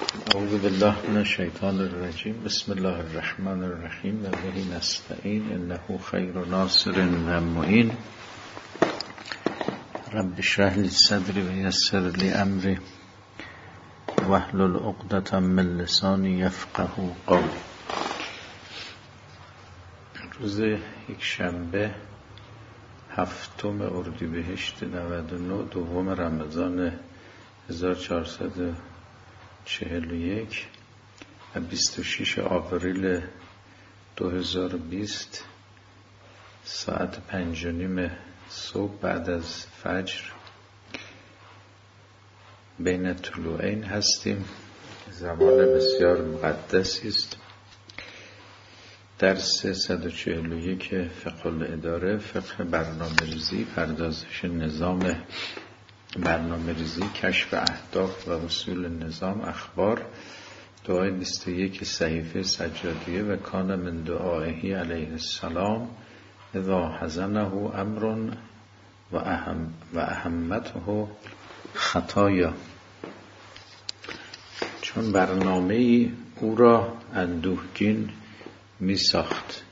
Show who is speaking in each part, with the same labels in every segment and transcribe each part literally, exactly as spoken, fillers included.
Speaker 1: اعوذ بالله من الشیطان الرجیم. بسم الله الرحمن الرحیم و به نستعین انه خیر ناصر و معین. رب اشرح لی صدری و یسر لی امری واحلل عقدة من لسانی یفقهوا قولی. روز یک شنبه هفتم اردیبهشت نود و نه دوم رمضان هزار و چهارصد و چهل و یک و بیست و شش آوریل دو هزار و بیست ساعت پنج و نیم صبح بعد از فجر بین طلوعین هستیم. زمان بسیار مقدسی است. درس صد و چهل و یک فقه الاداره، فقه برنامه‌ریزی، پردازش نظام برنامه‌ریزی، کشف اهداف و اصول نظام، اخبار، دعای بیست و یک صحیفه سجادیه و کان من دعائه علیه السلام اذا حزنه امر و اهم و اهمته خطایا. چون برنامه‌ای او را اندوهگین می ساخت.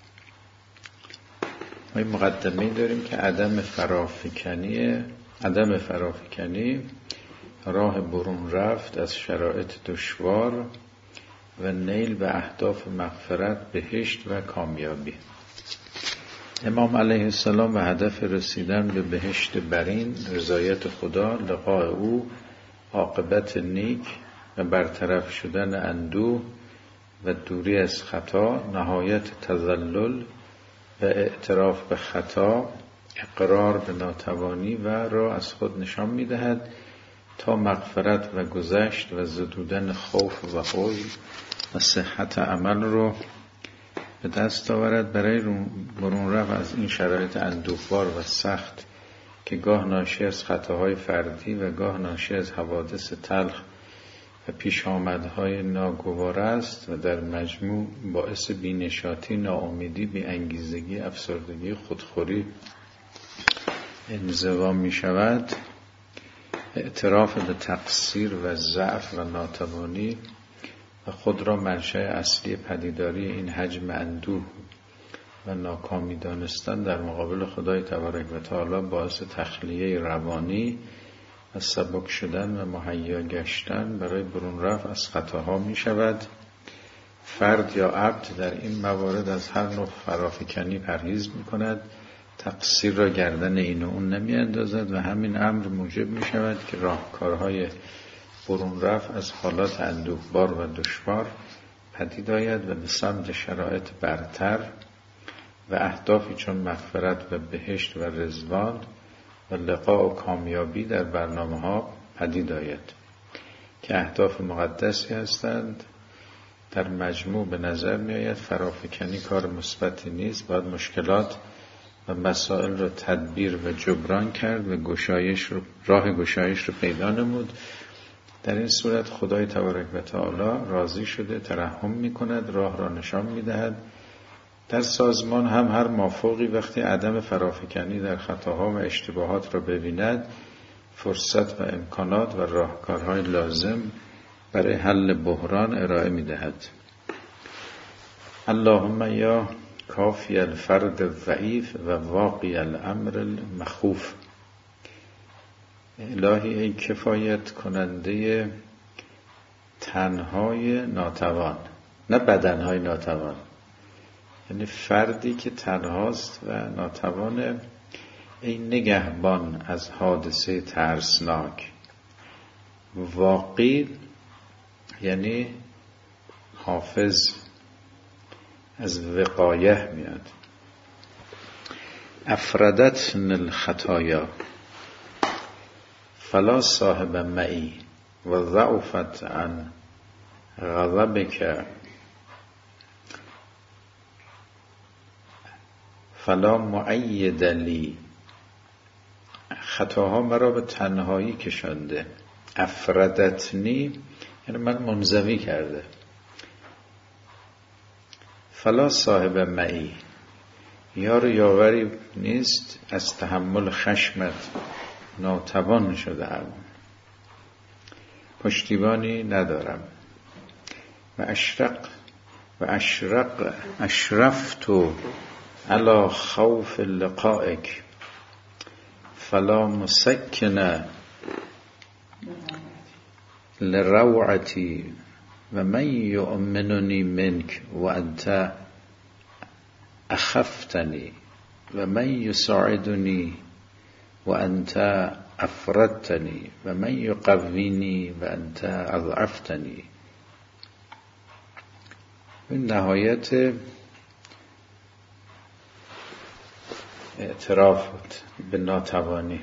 Speaker 1: ما مقدمه‌ای داریم که عدم فرافکنی عدم فرافکنی راه برون رفت از شرایط دشوار و نیل به اهداف مغفرت، بهشت و کامیابی. امام علیه السلام و هدف رسیدن به بهشت برین، رضایت خدا، لقاء او، عاقبت نیک و برطرف شدن اندوه و دوری از خطا، نهایت تذلل و اعتراف به خطا، اقرار به ناتوانی و را از خود نشان می‌دهد تا مغفرت و گذشت و زدودن خوف و حزن و صحت عمل رو به دست آورد. برای برون رفت از این شرایط اندوهبار و سخت که گاه ناشی از خطاهای فردی و گاه ناشی از حوادث تلخ و پیش آمدهای ناگوار است و در مجموع باعث بینشاطی، ناامیدی، بی‌انگیزگی، افسردگی، خودخوری، انزوا می شود. اعتراف به تقصیر و ضعف و ناتوانی و خود را منشأ اصلی پدیداری این حجم اندوه و ناکامی دانستن در مقابل خدای تبارک و تعالی باعث تخلیه روانی و سبک شدن و مهیا گشتن برای برون رفت از خطاها می شود. فرد یا عبد در این موارد از هر نوع فرافکنی پرهیز می کند، تقصیر را گردن این و اون نمی اندازد و همین امر موجب می شود که راهکارهای برون رفت از حالات اندوهبار و دشوار پدید آید و به سمت شرایط برتر و اهدافی چون مغفرت و بهشت و رضوان و لقاء و کامیابی در برنامه ها پدید آید که اهداف مقدسی هستند. در مجموع به نظر می آید فرافکنی کار مثبتی نیست. باید مشکلات و مسائل رو تدبیر و جبران کرد و گشایش رو راه گشایش رو پیدا نمود. در این صورت خدای تبارک و تعالی راضی شده، ترحم می کند، راه را نشان می دهد. در سازمان هم هر مافوقی وقتی عدم فرافکنی در خطاها و اشتباهات را ببیند، فرصت و امکانات و راهکارهای لازم برای حل بحران ارائه می دهد. اللهم یا کافی الفرد ضعیف و واقی الامر المخوف. الهی ای کفایت کننده تنهای ناتوان، نه بدنهای ناتوان، یعنی فردی که تنهاست و ناتوانه. ای نگهبان از حادثه ترسناک. واقی یعنی حافظ، از وقایه میاد. افردتن الخطایا فلا صاحب معی و ضعفت عن غضبک فلا معید لی. خطاها مرا به تنهایی کشانده. افردتنی یعنی من منزوی کرده. فلا صاحب معی، یار یاوری نیست، از تحمل خشمت ناتوان شده ام. پشتیبانی ندارم. و اشرق و اشرق اشرفت علی خوف لقائک فلا مسکن لروعتی و من یؤمننی منک و انت اخفتنی و من یساعدنی و انت افردتنی و من یقوینی و انت اضعفتنی. این نهایت اعتراف به ناتوانی.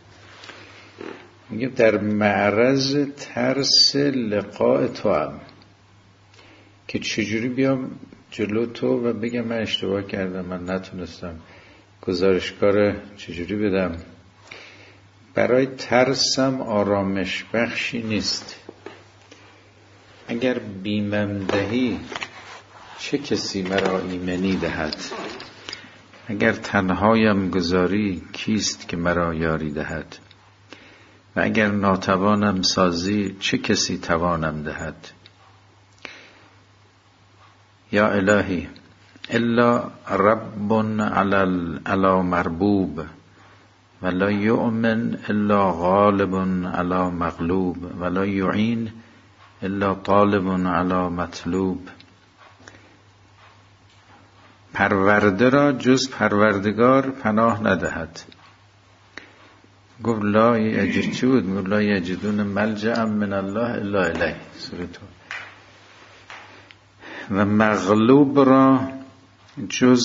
Speaker 1: میگه در معرض ترس لقاء تو هم که چجوری بیام جلو تو و بگم من اشتباه کردم، من نتونستم، گزارشکار چجوری بدم. برای ترسم آرامش بخشی نیست. اگر بیمم دهی چه کسی مرا ایمنی دهد؟ اگر تنهایم گذاری کیست که مرا یاری دهد؟ و اگر ناتوانم سازی چه کسی توانم دهد؟ یا الهی الا رب علی مربوب ولا یؤمن الا غالب علی مغلوب ولا یعین الا طالب علی مطلوب. پرورده را جز پروردگار پناه ندهد. گفت لا یجدون گفت لا یجدون ملجأ من الله الا الیه سوره تو. و مغلوب را جز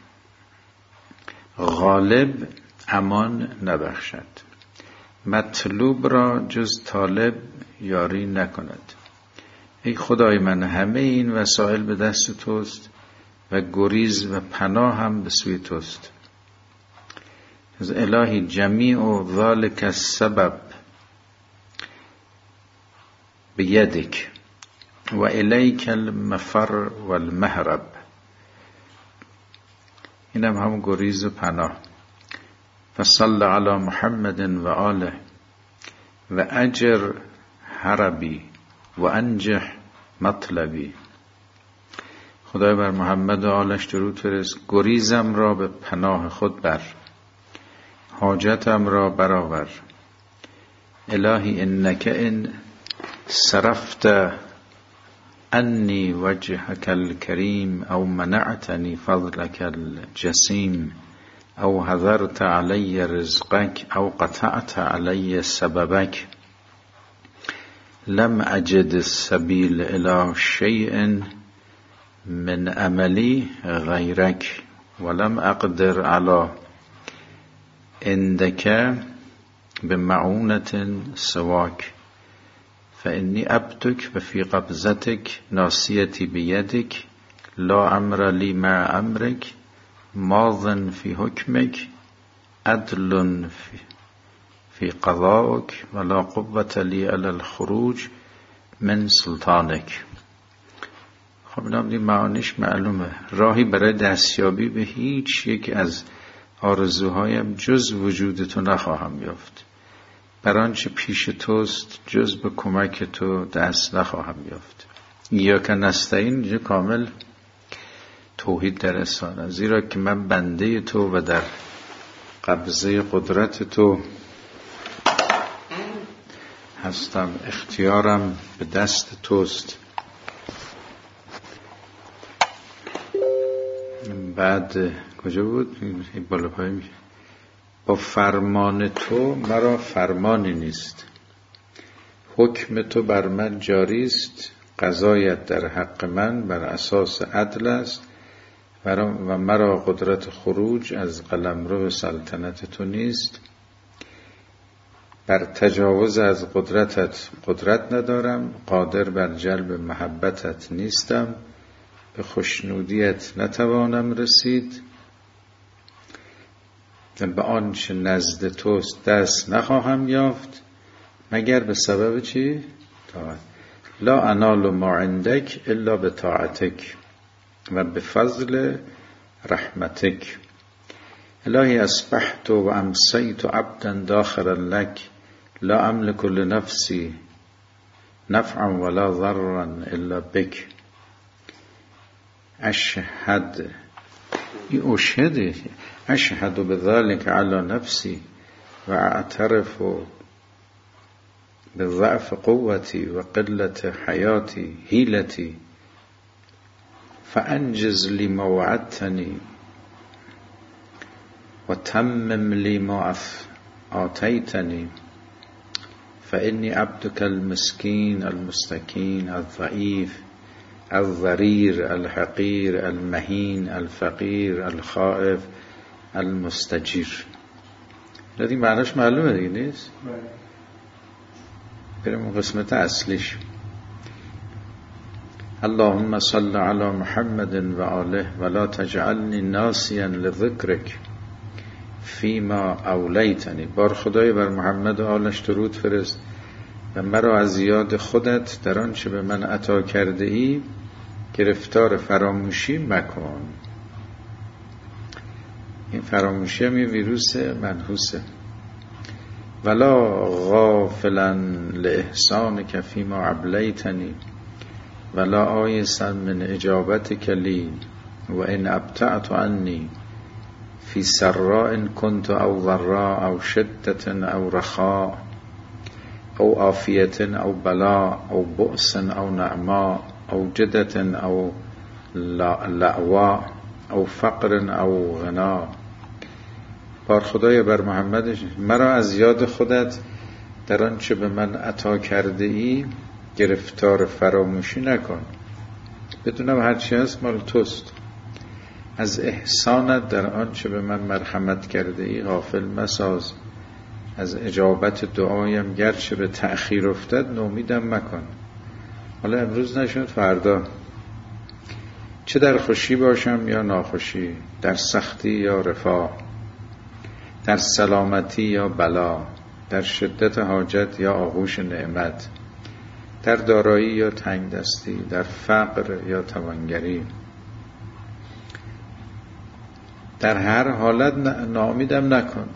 Speaker 1: غالب امان نبخشد. مطلوب را جز طالب یاری نکند. ای خدای من، همه این وسایل به دست توست و گریز و پناه هم به سوی توست. از الهی جمیع و ذالک السبب بیدک و الیک المفر والمهرب. اینم هم گریز و پناه. فصل علی محمد و آله و اجر حربی و انجح مطلبی. خدای بر محمد و آلش درود فرست، گریزم را به پناه خود بر، حاجتم را برآور. الهی انک ان صرفت انی وجهک الکریم او منعتنی فضلک الجسیم او حضرت علی رزقک او قطعت علی سببک لم اجد السبیل الی شیء من عملی غیرک ولم اقدر علی عندک بمعونة سواک فانی عبدک و فی قبضتک ناصیتی بیدک لا امر لی مع امرک ماض فی حکمک عدل فی, فی قضاءک ولا قوة لی علی الخروج من سلطانک. خب این معانیش معلومه. راهی برای دستیابی به هیچ یک از آرزوهایم جز وجود تو نخواهم یافت. بر آنچه پیش توست جز به کمک تو دست نخواهم یافت. یا که نستعین اینجا کامل توحید در احسان، زیرا که من بنده تو و در قبضه قدرت تو هستم، اختیارم به دست توست. بعد کجا بود؟ این بالا پای میشه. با فرمان تو مرا فرمانی نیست، حکم تو بر من جاری است، قضایت در حق من بر اساس عدل است و مرا قدرت خروج از قلمرو سلطنت تو نیست. بر تجاوز از قدرتت قدرت ندارم، قادر بر جلب محبتت نیستم، به خوشنودیت نتوانم رسید، به آنچه نزد توست دست نخواهم یافت مگر به سبب چی؟ طاعت. لا انال ما عندک الا به طاعتک و به فضل رحمتک. الهی اصبحت و امسیت عبدا داخلا لک لا املک لنفسی نفعا ولا ضررا الا بك اشهد اشهد اشهد بذلك على نفسي واعترف بضعف قوتي وقلة حياتي هيلتي فأنجز لي ما وعدتني وتمم لي ما آتيتني فإني عبدك المسكين المستكين الضعيف الضرير الحقير المهين الفقير الخائف المستجير. لذی معناش معلومه دیگه نیست؟ بریم قسمت اصلیش. اللهم صل على محمد و آله ولا تجعلنی ناسیا لذکرک فیما اولیتنی. بار خدای بر محمد و آلش درود فرست و مرا از یاد خودت در آنچه به من عطا کرده ای گرفتار فراموشی مکن. این فراموشی هم یه ویروس منحوسه. ولا غافلا لاحسانک فیما ابلیتنی ولا آیسا من اجابتک لی و ان ابتعت عنی فی سراء كنت او ضراء او شدة او رخاء او عافیة او بلاء او بؤس او نعماء او جدة او لعواء او فقر او غنا. بار خدای بر محمد مرا از یاد خودت در آنچه به من عطا کرده ای گرفتار فراموشی نکن. بدونم هرچی هست مال توست. از احسانت در آنچه به من مرحمت کرده ای غافل مساز. از اجابت دعایم گرچه به تأخیر افتد نومیدم مکن. حالا امروز نشد فردا، چه در خوشی باشم یا ناخوشی، در سختی یا رفاه، در سلامتی یا بلا، در شدت حاجت یا آغوش نعمت، در دارایی یا تنگ دستی، در فقر یا توانگری، در هر حالت ناامیدم نکن.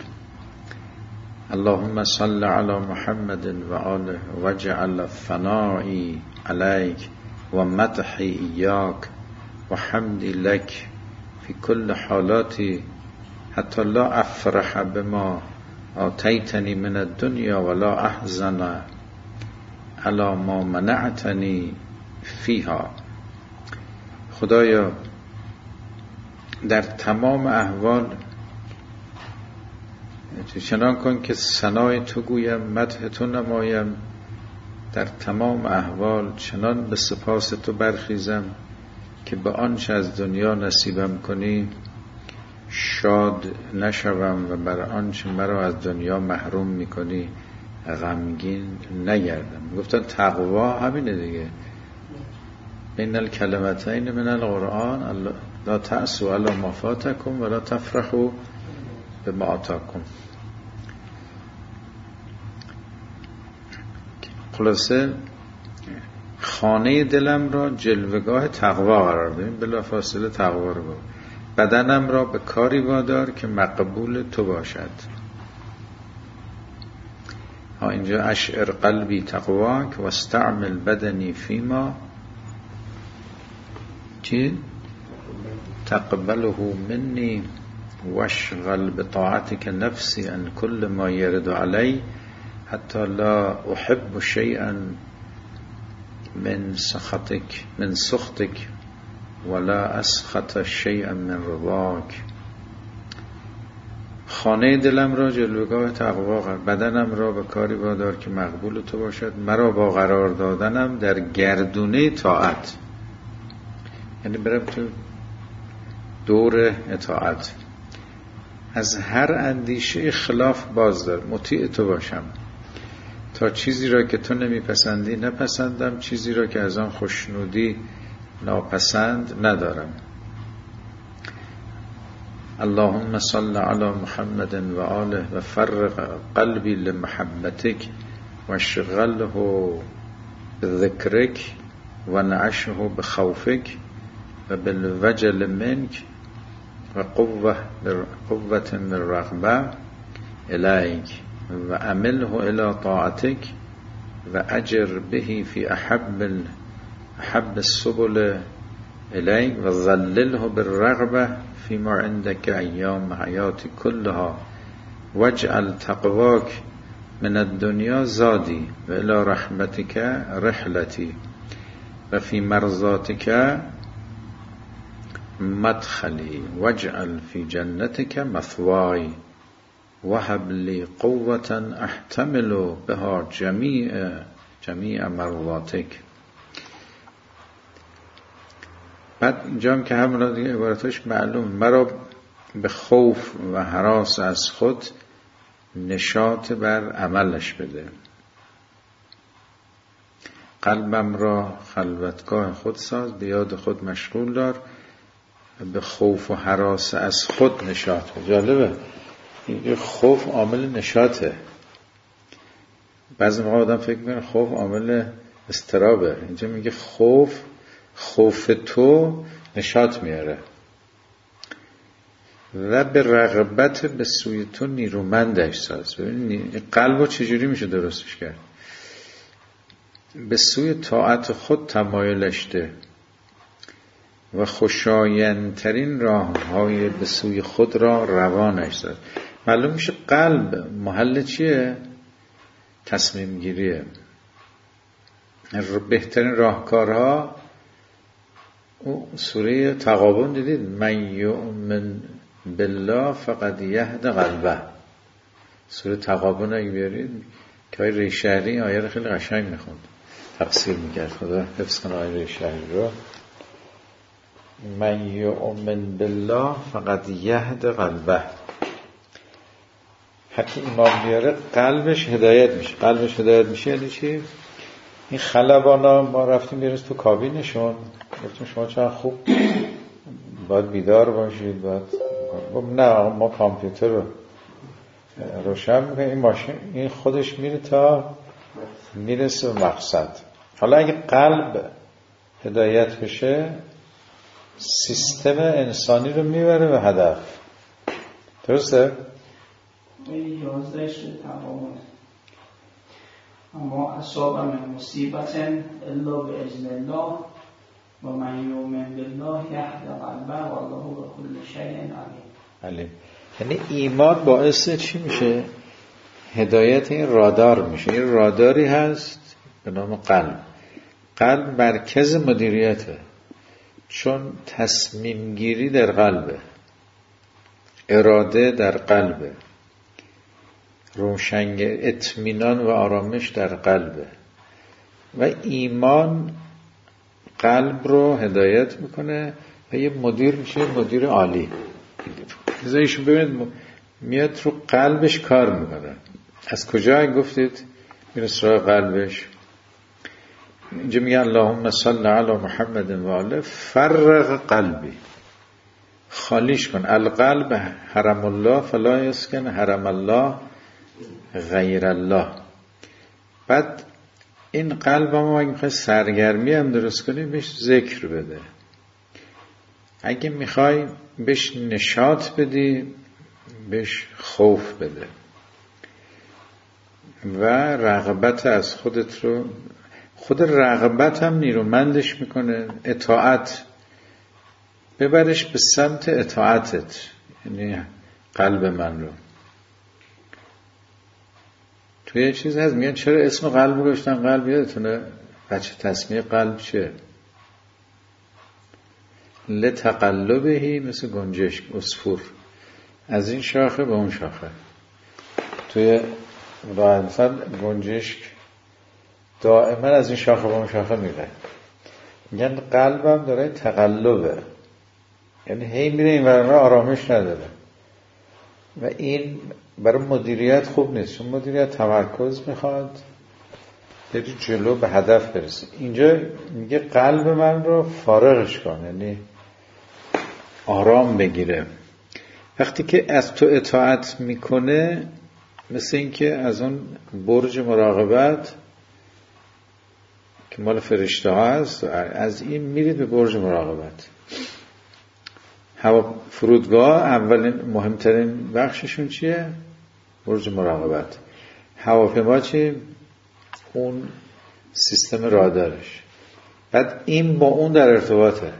Speaker 1: اللهم صل علی محمد و آله وجعل ثنائی علیک و مدحی ایاک و حمدی لک فی کل حالاتی حتی لا افرح بما آتیتنی من الدنیا ولا احزن علی ما منعتنی فیها. خدایا در تمام احوال چنان کن که ثنای تو گویم، مدح تو نمایم، در تمام احوال چنان به سپاس تو برخیزم که به آنچه از دنیا نصیبم کنی شاد نشوم و بر آنچه مرا از دنیا محروم میکنی غمگین نگردم. گفتن تقوا همینه دیگه. بین الکلمتین من القرآن لا تأسوا علی ما فاتکم ولا تفرحوا بما آتاکم. خلاصه خانه دلم را جلوگاه تقوا قرار دادیم، بلا فاصله تقوا رو. بدنم را به کاری وادار که مقبول تو باشد. ها اینجا اشعر قلبی تقواک و استعمل بدنی فیما چی؟ تقبله منی واشغل بطاعتك نفسی ان كل ما يرد علی حتی لا احب شیئا من سخطك من سخطك ولا اسخط شیئا من رضاک. خانه دلم را جلوگاه تقوا قرار، بدنم را به کاری وادار که مقبول تو باشد، مرا با قرار دادنم در گردونه طاعت، یعنی برم تو دور اطاعت، از هر اندیشه خلاف باز دار، مطیع تو باشم تا چیزی را که تو نمیپسندی نپسندم، چیزی را که از آن خوشنودی ناپسند ندارم. اللهم صل علی محمد و آله و فرق قلبی لمحبتک و شغله بذکرک و نعشه بخوفک و بالوجل منک و قوة قوة من رغبه الیک و عمله الى طاعتک و اجر بهی فی احب احب السبل الیک و ظلله بالرغبه فیما عندك ایام حیاتی کلها واجعل تقواک من الدنیا زادی و الی رحمتک رحلتی و فی مرضاتک مدخلی واجعل فی جنتک مثوای وهب لی قوة احتمل بها جمیع جمیع مرضاتک. بعد اینجا هم که همون دیگه عبارتش معلوم، مرا به خوف و هراس از خود نشاط بر عملش بده، قلبم را خلوتگاه خود ساز، به یاد خود مشغول دار، به خوف و هراس از خود نشاط بده. جالبه اینجا خوف عامل نشاطه. بعضی موقع آدم فکر میکنه خوف عامل اضطرابه. اینجا میگه خوف خوف تو نشاط میاره و به رغبت به سوی تو نیرومندش ساز. ببینید قلبو چجوری میشه درستش کرد؟ به سوی طاعت خود تمایلش ده و خوشایندترین راههای به سوی خود را روانش ساز. معلوم میشه قلب محل چیه؟ تصمیم گیریه. بهترین راهکارها او سوره تغابن دیدید، من یؤمن بالله فقد یهد قلبه. سوره تغابن اگه بیارید که آیه ریشهری آیه رو خیلی قشنگ میخوند، تفسیر میکرد. خدا حفظ کنه آیه ریشهری رو. من یؤمن بالله فقد یهد قلبه. هرکی ایمان بیاره قلبش هدایت میشه. قلبش هدایت میشه یعنی چی؟ این خلبانا ما رفتیم بیرست تو کابینشون، گفتیم شما چقدر خوب باید بیدار باشید، باید نه ما کامپیوتر رو روشن میکنیم، این ماشین این خودش میره تا میرسه به مقصد. حالا اگه قلب هدایت بشه سیستم انسانی رو میبره به هدف. درسته؟
Speaker 2: این یازدهش تمام. اما اصاب من مصیبت الا باذن الله و من یؤمن بالله یهد قلبه والله بكل شیء علیم.
Speaker 1: یعنی ایمان باعث چی میشه؟ هدایت این رادار میشه. این راداری هست به نام قلب. قلب مرکز مدیریته، چون تصمیم گیری در قلبه، اراده در قلبه، روشنگ اطمینان و آرامش در قلبه و ایمان قلب رو هدایت میکنه و یه مدیر میشه، مدیر عالی. ایشون ببینید میاد رو قلبش کار میکنه. از کجا گفتید میره سراغ قلبش؟ اینجا میگه اللهم صل علی محمد و آله فرغ قلبی، خالیش کن. القلب حرم الله فلا یسکن حرم الله غیر الله. بعد این قلب ما اگه میخوای سرگرمی هم درست کنی بهش ذکر بده، اگه میخوای بهش نشاط بدی بهش خوف بده و رغبت از خودت رو. خود رغبت هم نیرومندش میکنه. اطاعت ببرش به سمت اطاعتت، یعنی قلب من رو. توی یه چیز هست میگن چرا اسم قلب رو گذاشتن قلب؟ یادتونه بچه تسمیه قلب چیه؟ لتقلبهی، مثل گنجشک عصفور، از این شاخه به اون شاخه. توی راه مثلا گنجشک دائما از این شاخه به اون شاخه میره. میگن قلبم داره تقلبه، یعنی هی میره این ورانه، آرامش نداره و این برای مدیریت خوب نیست، چون مدیریت تمرکز میخواد، بری جلو به هدف برسی. اینجا میگه قلب من رو فارغش کن، یعنی آرام بگیره. وقتی که از تو اطاعت میکنه مثل این که از اون برج مراقبت که مال فرشته ها هست، از این میرید به برج مراقبت. هوا فرودگاه اولین مهمترین بخششون چیه؟ برج مراقبت. هواپیما چی؟ اون سیستم رادارش. بعد این با اون در ارتباطه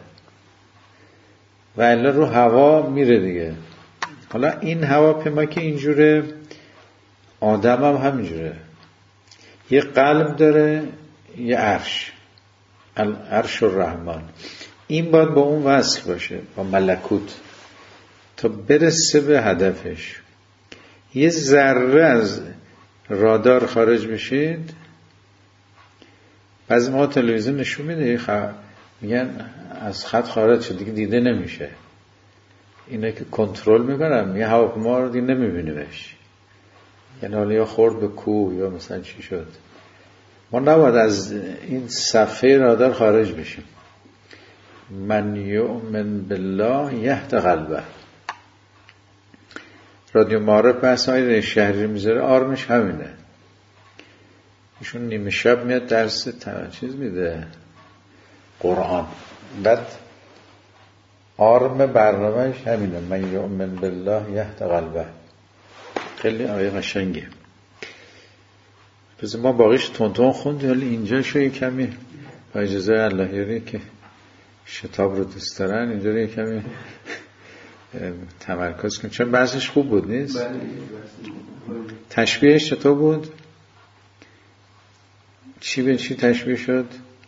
Speaker 1: و الا رو هوا میره دیگه. حالا این هواپیما که اینجوره، آدم هم همینجوره، یه قلب داره، یه عرش، عرش الرحمن. این باید با اون وصل باشه، با ملکوت، تا برسه به هدفش. یه ذره از رادار خارج بشید، بعضی ما تلویزیون نشون میده خ... میگن از خط خارج شد دیگه دیده نمیشه. اینا که کنترل میکنن یه هواپیما رو دیگه نمیبینیمش، یعنی حالا یا خورد به کوه یا مثلا چی شد. ما نباید از این صفحه رادار خارج بشیم. من یؤمن بالله یهد قلبه. رادیو معارف بحث های شهری میذاره، آرمش همینه. ایشون نیمه شب میاد درس چیز میده، قرآن، بعد آرم برنامهش همینه، من یؤمن بالله یهد قلبه. خیلی آیه قشنگه. پس ما باقیش تون تون خوندیم، ولی اینجا شو کمی با اجازه اللهیاری که شتاب رو دوست دارن اینجا رو کمی تمرکز کنیم، چون بحثش خوب بود نیست؟ تشبیهش چطور بود؟ چی به چی تشبیه شد؟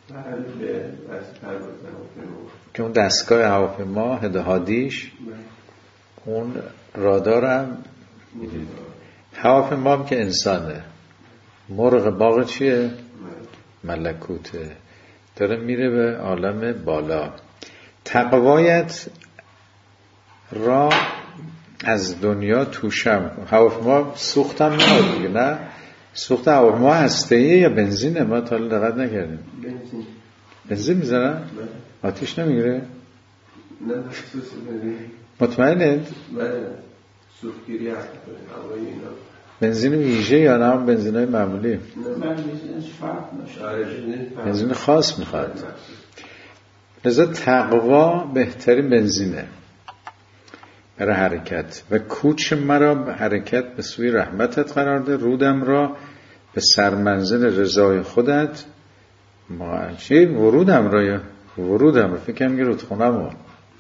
Speaker 1: که اون دستگاه هواپیما هدهادیش، اون رادارم، هواپیما هم که انسانه، مرغ باغ چیه؟ ملکوته، داره میره به عالم بالا. تقوایت را از دنیا توشم. هواپیما سوختم نمید دیگه، نه؟ سوخت هواپیما هسته‌ایه یا بنزینه؟ ما تا حالا دقت نکردیم. بنزین. بنزین میزنن؟ آتیش نمیگیره؟
Speaker 3: نه مخصوص بنزین.
Speaker 1: مطمئنید؟
Speaker 3: بله. سوختگیری هوایی اینا.
Speaker 1: بنزین ویژه یا نه هم بنزینای معمولی؟
Speaker 2: من بنزینش فرق نشه.
Speaker 1: بنزین خاص میخواد. لذا تقوا بهترین بنزینه برای حرکت. و کوچ مرا به حرکت به سوی رحمتت قرار ده، رودم را به سرمنزل رضای خودت ما چی؟ ورودم را یا ورودم را فکرم که رودخونم را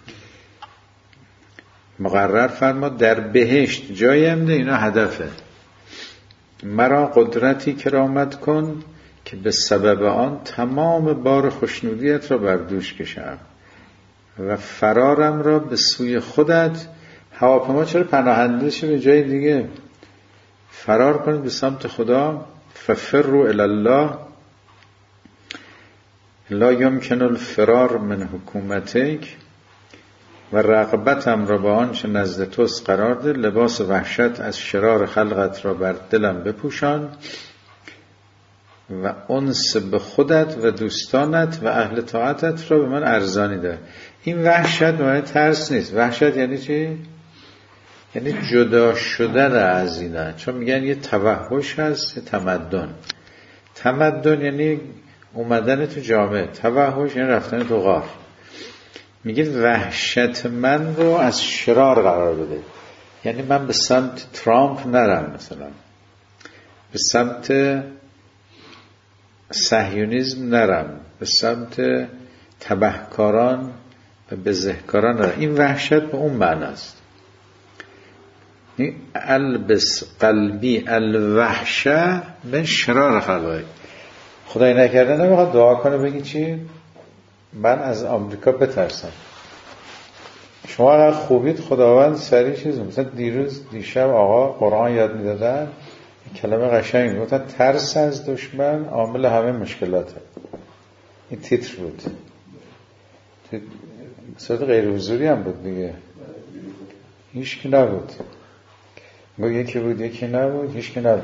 Speaker 1: مقرر فرما، در بهشت جایم ده. اینا هدفه. مرا قدرتی کرامت کن که به سبب آن تمام بار خوشنودیت را بر دوش کشم و فرارم را به سوی خودت. هواپیما چرا پناهنده شه به جای دیگه؟ فرار کنید به سمت خدا. ففروا الی الله لا یمکن الفرار من حکومتک و رغبتم را با آنچه نزد توست قرار ده. لباس وحشت از شرار خلقت را بر دلم بپوشان و انس به خودت و دوستانت و اهل طاعتت را به من ارزانی ده. این وحشت معنی ترس نیست. وحشت یعنی چی؟ یعنی جدا شدن از اینا. چون میگن یه توحش هست، یه تمدن. تمدن یعنی اومدن تو جامعه، توحش یعنی رفتن تو غار. میگه وحشت من رو از شرار قرار بده، یعنی من به سمت ترامپ نرم، مثلا به سمت صهیونیسم نرم، به سمت تبهکاران و بزهکاران نرم. این وحشت به اون معنی است. البس قلبی الوحشه من شرار خلقه. خدای نکرده نمیخواد دعا کنه بگی چی؟ من از آمریکا بترسم. شما اگر خوبید خداوند سریع چیز مثلا دیروز دیشب آقا قرآن یاد میدادن، کلمه قشنگ گفتن ترس از دشمن عامل همه مشکلاته. این تیتر بود، صورت غیر حضوری هم بود دیگه، هیچ کی نبود. گو یکی بود یکی نبود، هیچ کی نبود.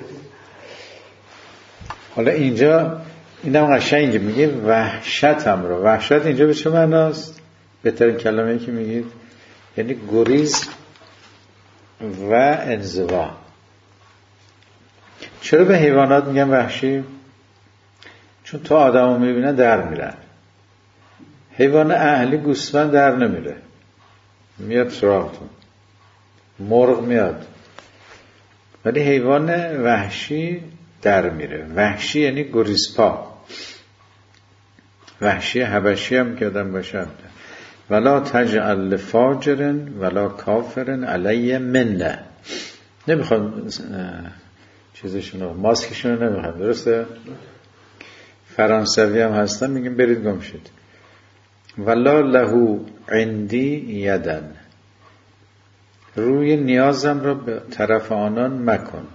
Speaker 1: حالا اینجا اینم قشنگه، میگه وحشتم رو. وحشت اینجا به چه معناست؟ بهترین کلمه‌ای که میگید یعنی گریز و انزوا. چرا به حیوانات میگن وحشی؟ چون تا آدمو میبینن در میرن. حیوان اهلی گوسفند در نمیره، میاد سراغتون. مرغ میاد، ولی حیوان وحشی در میره. وحشی یعنی گریزپا، وحشی حبشی هم که آدم باشه. ولا تجعل لفاجر ولا کافر علی منه. نمیخوام چیزشونو، ماسکشونو نمیخوام، درسته؟ فرانسوی هم هستن میگیم برید گم شد. ولا له عندی یدن، روی نیازم را به طرف آنان مکن.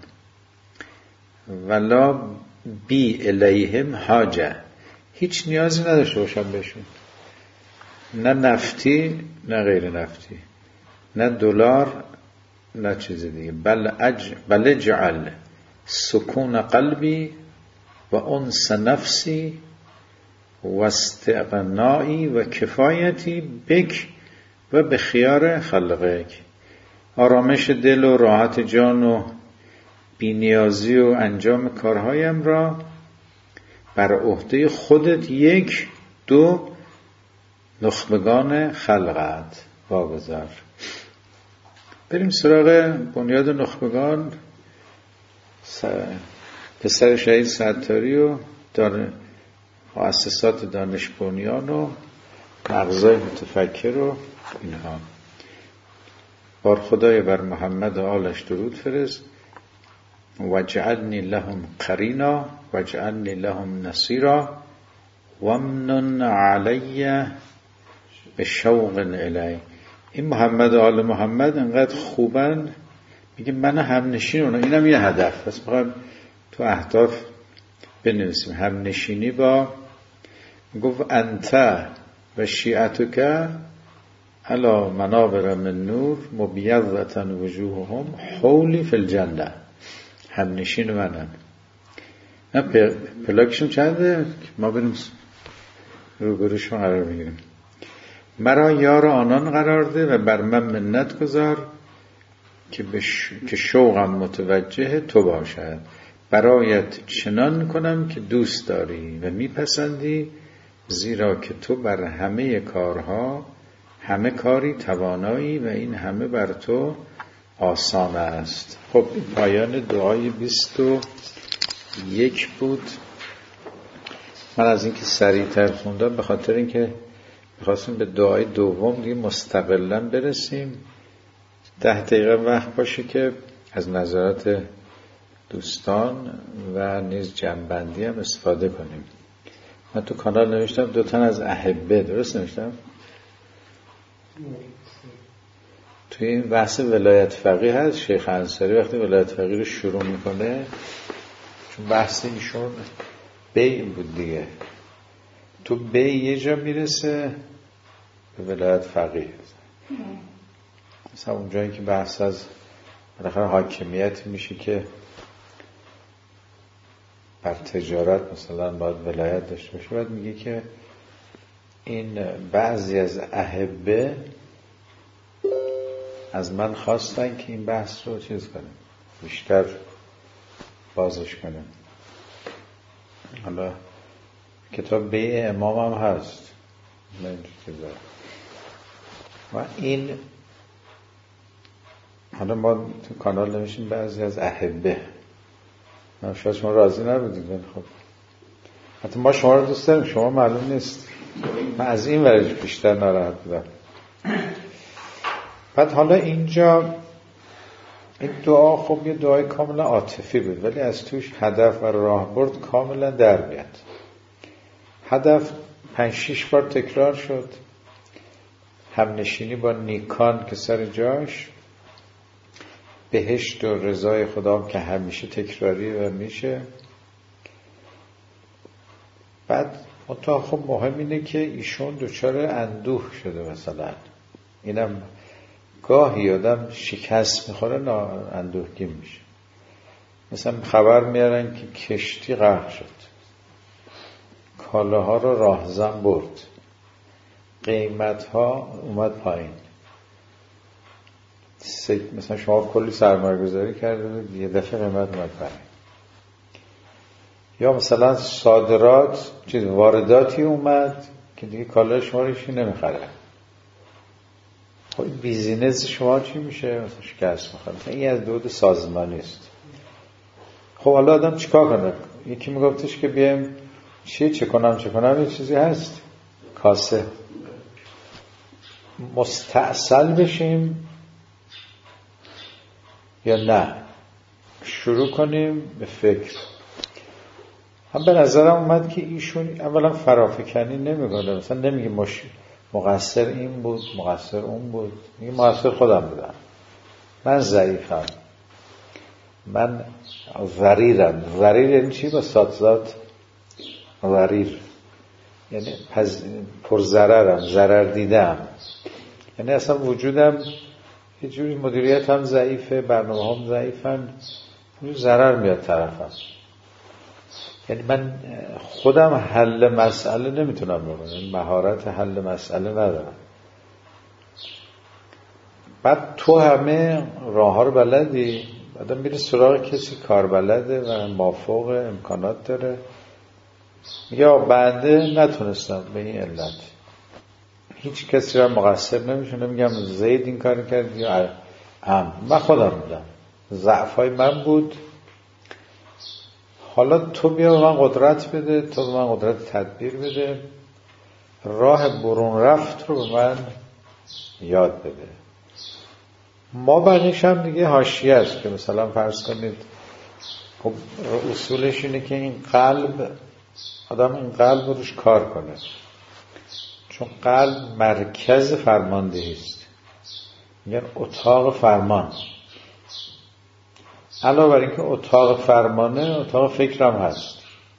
Speaker 1: ولا بی الیهم حاجه، هیچ نیازی نداشته باشم بهشون، نه نفتی نه غیر نفتی، نه دلار نه چیز دیگه. بل اج بل جعل سکون قلبی و انس نفسی و استغنایی و کفایتی بک و به خیار خلقک. آرامش دل و راحت جان و بی‌نیازی و انجام کارهایم را بر عهده خودت یک دو نخبگان خلقت واگذار. بریم سراغ بنیاد نخبگان. پسر شهید ستاری و دان... مؤسسات دانش بنیان و مغزای متفکر و اینها. بار خدای بر محمد و آلش درود فرست. وجعلنی لهم قرینا وجعلنی لهم نصیرا ومنن علی به شوق الی. این محمد و آل محمد انقدر خوبن، میگه من هم نشین اونا. اینم یه هدف، پس میخوایم تو اهداف بنویسیم هم نشینی با. گفت انت و شیعتک علی منابر من نور مبیضة وجوههم حولی فی الجنه. هم نشین منن. نه پلاکشون چنده ما بریم روبروشون قرار بگیریم. مرا یار آنان قرار ده و بر من منت گذار که, بش... که شوقم متوجه تو باشد. برایت چنان کنم که دوست داری و میپسندی، زیرا که تو بر همه کارها همه کاری توانایی و این همه بر تو آسان است. خب این پایان دعای بیست و یک بود. من از اینکه سریعتر خوندم به خاطر اینکه میخواستیم به دعای دوم دیگه مستقلاً برسیم. ده دقیقه وقت باشه که از نظرات دوستان و نیز جنبندی هم استفاده کنیم. من تو کانال نوشتم دو تن از احبه، درست نوشتم؟ توی این بحث ولایت فقیه هست. شیخ انصاری وقتی ولایت فقیه رو شروع میکنه، چون بحث ایشون بیع بود دیگه، تو بیع یه جا میرسه به ولایت فقیه. مثلا اون جایی که بحث از بالاخره حاکمیت میشه که بر تجارت مثلا باید ولایت داشته باشه، باید میگه که این بعضی از احبه از من خواستن که این بحث رو چیز کنیم، بیشتر بازش کنیم. حالا کتاب بیع امام هم هست و این حالا ما تو کانال نمیشیم بعضی از احبه. من شاید شما راضی نبودید، خب حتی ما شما رو دوست داریم، شما معلوم نیست. من از این ورش بیشتر ناراحت بودم. بعد حالا اینجا این دعا خب یه دعای کاملا عاطفی بود، ولی از توش هدف و راهبرد کاملا در میاد. هدف پنج شیش بار تکرار شد. همنشینی با نیکان که سر جاش، بهشت و رضای خدا که همیشه تکراری و میشه. بعد منتها خب مهم اینه که ایشون دچار اندوه شده. مثلا اینم گاهی آدم شکست میخوره نه اندوهگین میشه. مثلا خبر میارن که کشتی غرق شد، کالاها رو راهزن برد، قیمتها اومد پایین. مثلا شما کلی سرمایه گذاری کرده یه دفعه قیمت اومد پایین. یا مثلا صادرات چیز وارداتی اومد که دیگه کالای شما رو هیچی نمیخره. خب بیزینس شما چی میشه؟ مثلا شکست میخوره. این از دود سازمانی است. خب حالا آدم چیکار کنه؟ یکی میگفتش که بیایم چی چه کنم چه کنم، یه چیزی هست کاسه، مستعسل بشیم یا نه شروع کنیم به فکر. هم به نظرم اومد که ایشون اولا فرافکنی نمیکنه، مثلا نمیگه مش... مقصر این بود مقصر اون بود، میگه مقصر خودم بودم، من ضعیفم، من ضریرم. ضریر یعنی چی؟ با ساتزات ضریر یعنی پز... پر ضررم، ضرر دیدم، یعنی اصلا وجودم یه جوری، مدیریت هم ضعیفه، برنامه هم ضعیفن، ضرر میاد طرفم. یعنی من خودم حل مسئله نمیتونم بکنم، مهارت حل مسئله ندارم. بعد تو همه راه ها رو بلدی، بعد میری سراغ کسی کار بلده و مافوق امکانات داره، یا بنده نتونستم به این علت، هیچ کسی را مقصر نمیشونه، میگم زید این کار کرد یا ام، من خودم بودم، ضعفای من بود، حالا تو بیا به من قدرت بده، تو به من قدرت تدبیر بده، راه برون رفت رو به من یاد بده. ما بقیش هم دیگه حاشیه است که مثلا فرض کنید خب اصولش اینه که این قلب، آدم این قلب رو روش کار کنه، چون قلب مرکز فرماندهی است، میگن اتاق فرمان. علاوه بر اینکه اتاق فرمانه، اتاق فکرم هست،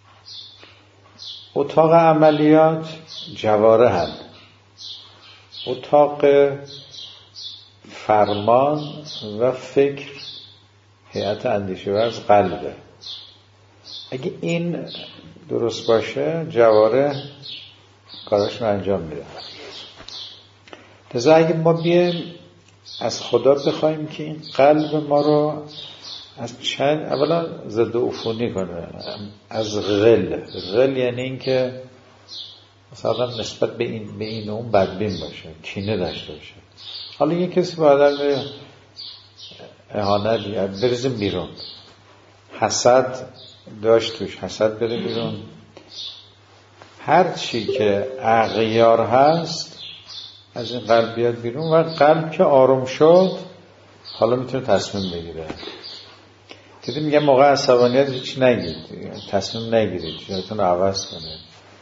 Speaker 1: اتاق عملیات جواره هم، اتاق فرمان و فکر هیئت اندیشه ورز قلبه. اگه این درست باشه جواره کاراشون انجام میده. لذا اگه ما بیایم از خدا بخوایم که این قلب ما رو از چند، اولا ضد عفونی کنه، از غل. غل یعنی این که مثلا نسبت به این به این و اون بدبین باشه، کینه داشته باشه. حالا یه کسی با آدم اهانت بریزیم بیرون، حسد داشت توش، حسد بره بیرون، هر چی که اغیار هست از این قلب بیاد بیرون، و قلب که آروم شد حالا میتونه تصمیم بگیره. دیدی میگم موقع عصبانیت هیچ نگید، تصمیم نگیرید، جایتون رو عوض کنید.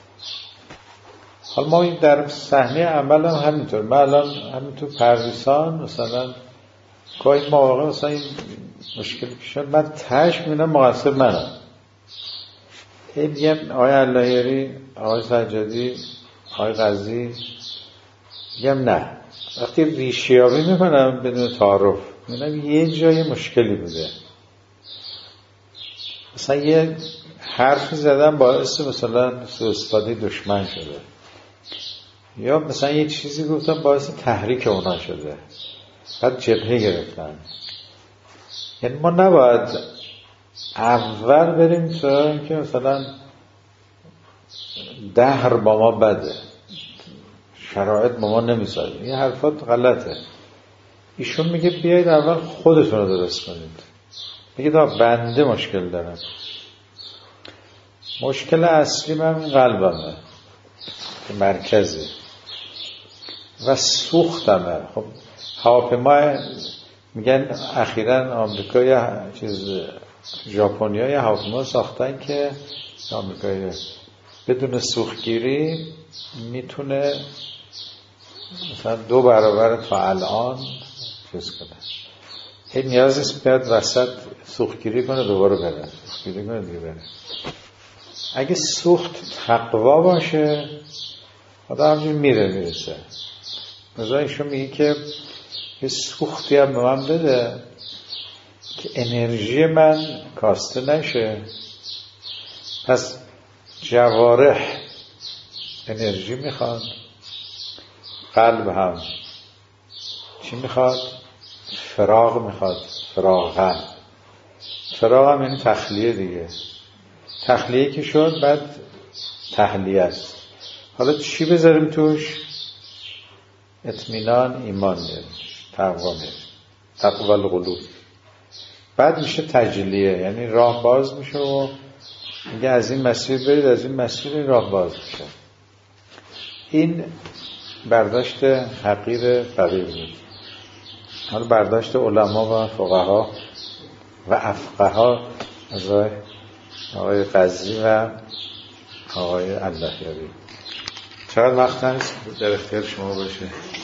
Speaker 1: حالا ما در صحنه عمل هم همینطور، من الان همینطور پرویسان مثلا گاهی مواقع مثلا این مشکل پیش شد، من تش میبینم مقصر منم، این میگم آقای اللهیاری، آقای سجادی، آقای قاضی، میگم نه. وقتی ریشیابی میکنم بدون تعارف میبینم یه جای مشکلی بوده، مثلا یه حرفی زدم باعث مثلا سوء استفاده دشمن شده، یا مثلا یه چیزی گفتم باعث تحریک اونا شده، بعد جبهه گرفتن. یعنی ما نباید اول بریم سراغ این که مثلا دهر با ما بده، شرایط با ما نمیسازه، این حرفات غلطه. ایشون میگه بیایید اول خودتون رو درست کنید. میگه تا بنده مشکل دارم، مشکل اصلی من این قلبمه که مرکزه و سوختمه. خب هواپیما میگن اخیراً آمریکا یا چیز ژاپنیا یا هواپیما ساختن که آمریکایی بدون سوختگیری میتونه مثلا دو برابر تا الان چیز کنه. این نیاز نیست بیاد وسط سوختگیری کنه دوباره بره، سوختگیری کنه دیگه بره. اگه سوخت تقوا باشه آدم همجور میره میرسه. مثلا ایشون میگه که یه سوختی هم به من بده که انرژی من کاسته نشه. پس جوارح انرژی میخواد، قلب هم چی میخواد؟ فراغ میخواد، فراغ هم فراغ هم یعنی تخلیه دیگه. تخلیه که شد بعد تحلیه است. حالا چی بذاریم توش؟ اطمینان، ایمان میاد، تقوا میاد، تقوا القلوب. بعد میشه تجلیه، یعنی راه باز میشه و میگه از این مسیر برید، از این مسیر راه باز میشه. این برداشت حقیر فقیه بود. حالا برداشت علما و فقها و افقها از آقای قضی و آقای اللهیاری. چقدر وقت هست در اختیار شما باشه؟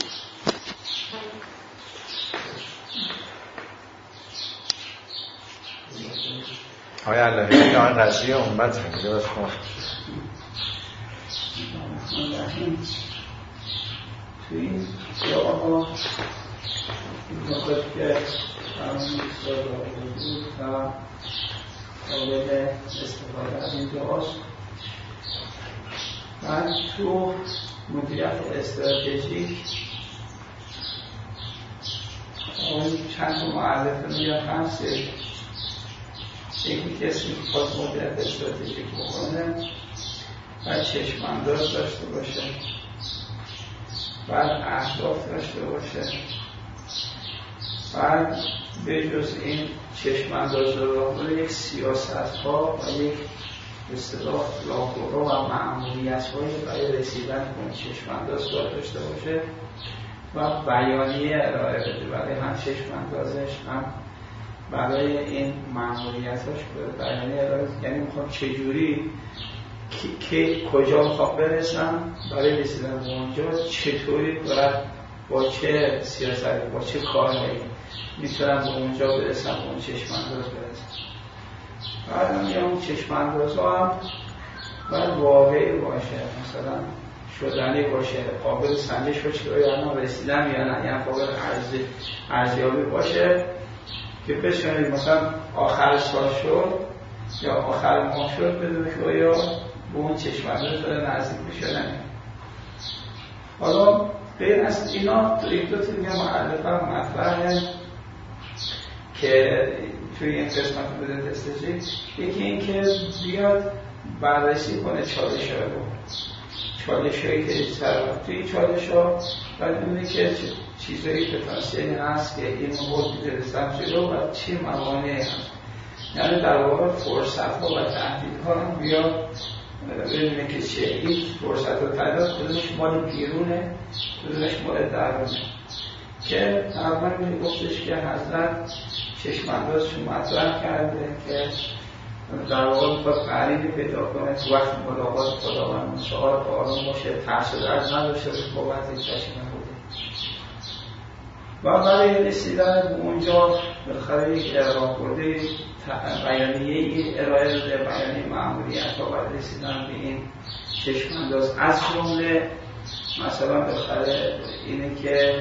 Speaker 1: آقای اللهیاری آقای قضی امت همیده بس شما.
Speaker 2: توی این سیاه ها این نقطه که همون سیاه را بود و قابل استفاده از این دعاست. من تو مدیریت استراتژیک اون چند تا معرفه میاد هست. یکی کسی میخواست مدیریت استراتژیک بکنه و چشم انداز داشته باشه، بعد اهداف داشته باشه، بعد به جز این چشم انداز رو یک سیاست ها و یک اصطلاح راهرو و مأموریت هایی برای رسیدن به اون چشم انداز داشته باشه و بیانیه ارائه بده برای هم چشم اندازش هم برای این مأموریتاش بیانیه ارائه بده. یعنی میخوام چجوری که کجا میخوام برسم، برای رسیدن به اونجا چطوری باید با چه سیاستی با چه کارهایی میتونم به اونجا برسم، به اون چشم انداز برسم. بعد هم یه اون چشم انداز ها هم باید واقعی باشه، مثلا شدنی باشه، قابل سنجش باشه که آیا رسیدم یا نه، یعنی قابل ارزیابی باشه که بشنید مثلا آخر سال شد یا آخر ماه شد بدون که آیا به اون چشم انداز داره نزدیک میشدن. حالا غیر از اینا یک دو تا دیگه معرفه و مطرحه که توی این قسمت بوده استراتژیک. یکی این که بیاد بررسی کنه چالش ها رو، چالش هایی که سر توی چالش ها باید ببینه که چیزایی که پتانسیلی هست که این مورد می‌رسن جلو و چه موانعی هست. یعنی در واقع فرصت ها و تهدید ها هم بیاد ببینه که چه این فرصت و تعداد کدومش مال بیرونه، کدومش مال درونه. که اول می گفتش که حضرت چشم اندازشون مطرح کرده که در واقع میخواد قریبی پیدا کنه تو وقت ملاقات خداوند مشاهد آرام باشه، ترس و درد نداشته باشه، قوت چشم بوده و برای رسیدن به اونجا بالاخره یک راهبرد بیانیه‌ای ارائه داده، بیانیه مأموریت ها برای رسیدن به این چشم انداز. از جمله مثلا بالاخره اینه که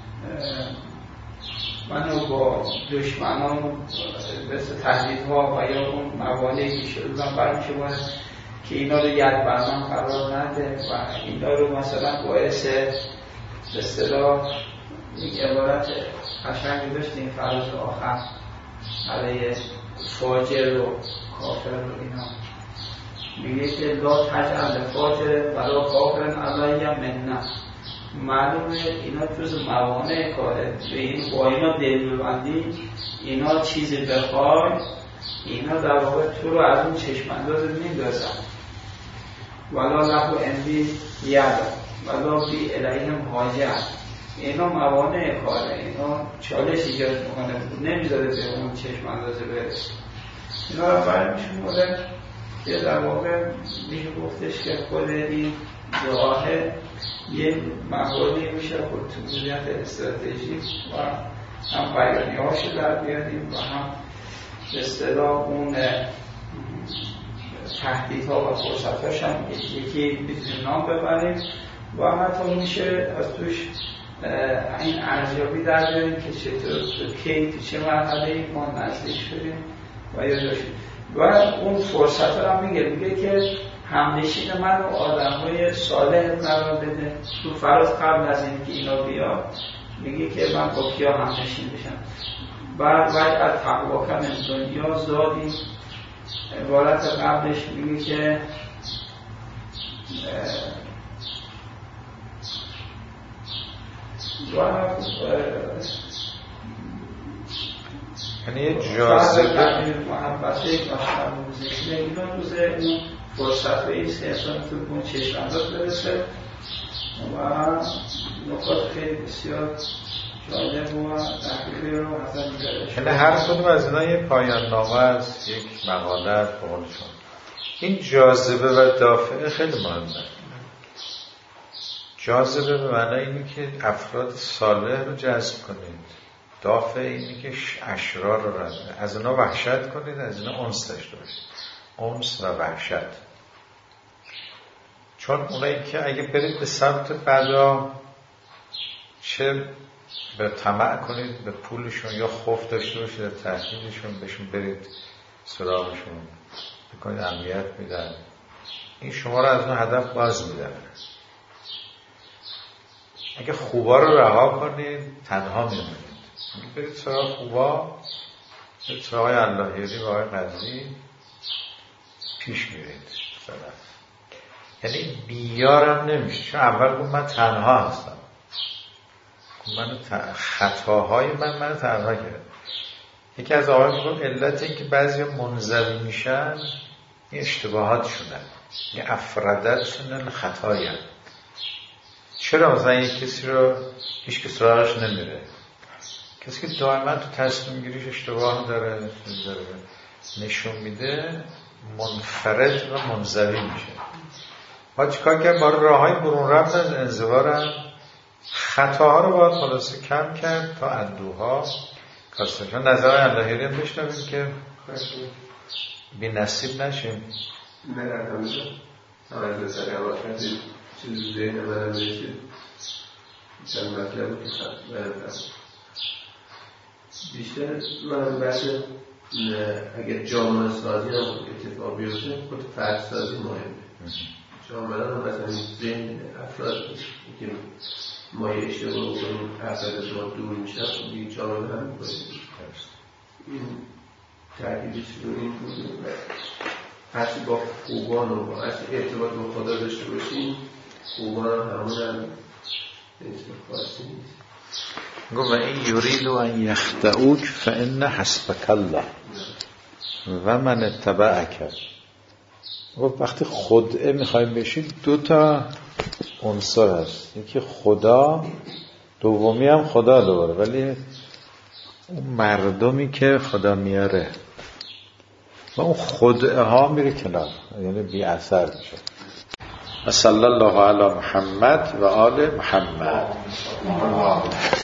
Speaker 2: منو با دشمنان مثل تهدیدها و یا اون موانعی که شدن برمیشه باید که اینا رو ید بر من قرار نده و اینا رو مثلا باعث به اصطلاح یک عبارت قشنگی داشتیم فراز آخر برای فاجر و کافر و اینا میگه که لا تجعل فاجر ولا کافر علی منه. معلومه اینا جز موانع کاره، به این با اینا دل ببندی، اینا چیزی بخوای، اینا در واقع تو رو از اون چشم انداز میندازن. ولا له اندی ید ولا بی الیهم حاجه. اینا موانع کاره، اینا چالش ایجاد میکنه، نمیذاره به اون چشم اندازه برسه. اینا رو برمیشون موله که در واقع میشه گفتش که خود این راه یه مقالی میشه خود تو مدیریت استراتژیک و هم بیانی هاشو در بیاریم و هم به اصطلاح اون تهدیدها و فرصت هاش هم یکی میتونیم نام ببریم و حتی میشه از توش این ارزیابی در بیاریم که چطور کی تو چه مرحله ما نزدیک شدیم و یا داشتیم و اون فرصت ها هم میگه میگه که همنشین من و آدم های صالح قرار بده. تو فراز قبل از این که اینا بیاد میگه که من با کیا همنشین بشم. بعد باید از تقوا کم دنیا زادی عبارت قبلش میگه که
Speaker 1: یعنی یه جاذبه
Speaker 2: محبت یک عاشق موزیک اینا روزه اون فرصت ایست که اصلا تو اون چشم انداز برسه و نکات خیلی بسیار جالب و تحقیقی رو حسن می‌داره.
Speaker 1: یعنی هر کدوم از اینا یه پایان نامه است، یک مقاله است به قول شما. این جاذبه و دافعه خیلی مهمه. جاذبه به معنی اینه که افراد صالح رو جذب کنید، دافع اینه که اشرار رو رد از اونا وحشت کنید، از اونا انس داشته باشید، انس و وحشت. چون اونایی که اگه برید به سمت بدا، چه به طمع کنید به پولشون یا خوف داشته باشید در تحصیلشون، بهشون برید سراغشون بکنید امنیت میدن، این شما رو از اون هدف باز میدن. اگه خوبا رو رها کنید تنها میمونید، برید سراغ خوبا، برید سراغ اللهیری و آقای قدری پیش میرید. یعنی بیارم نمیشه، چون اول گفت من تنها هستم، من ت... خطاهای من من تنها کرد. یکی از آقای میگفت علت این که بعضی منزوی میشن این اشتباهاتشونن، این افرادتشونن خطاین. چرا مثلا یک کسی رو هیچ کس راهش نمیره؟ کسی که دائما تو تصمیم گیریش اشتباه داره داره نشون میده منفرد و منزوی میشه. ما چیکار کنیم؟ با راههای برون رفت از انزوارم خطاها رو باید خلاصه کم کرد تا اندوها کاستشان. نظر اللهیری هم بشنویم که بی نصیب نشیم.
Speaker 3: نه نه همیشه همه بسری عوض کردید چیزی ذهن منم میشید چند مطلب که بیشتر من بحث اگر جامعه سازی هم اتفاق بیفته خود فرد سازی مهمه. جامعه هم مثلا ذهن افراد که ما یه اشتباه کنیم افراد از ما دور میشن دیگه جامعه هم میکنیم. این تحقیقش رو این بود هرچی با خوبان و هرچی ارتباط با خدا داشته باشیم خوبان هم همون هم اسم خاصی نیست.
Speaker 1: گفت و این یرید و ان یخدعوک فان حسبک الله و من اتبعک. گفت وقتی خدعه میخوایم بشید دو تا عنصر هست، یکی خدا، دومی هم خدا دوباره، ولی اون مردمی که خدا میاره و اون خدعه ها میره کنار، یعنی بی اثر میشه. و صلی الله علی محمد و آل محمد.